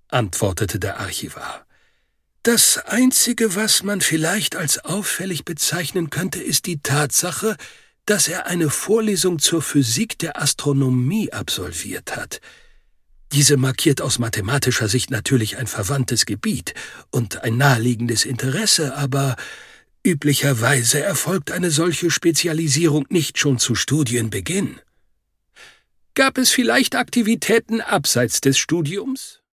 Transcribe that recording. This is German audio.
antwortete der Archivar. »Das Einzige, was man vielleicht als auffällig bezeichnen könnte, ist die Tatsache, dass er eine Vorlesung zur Physik der Astronomie absolviert hat. Diese markiert aus mathematischer Sicht natürlich ein verwandtes Gebiet und ein naheliegendes Interesse, aber üblicherweise erfolgt eine solche Spezialisierung nicht schon zu Studienbeginn. Gab es vielleicht Aktivitäten abseits des Studiums?«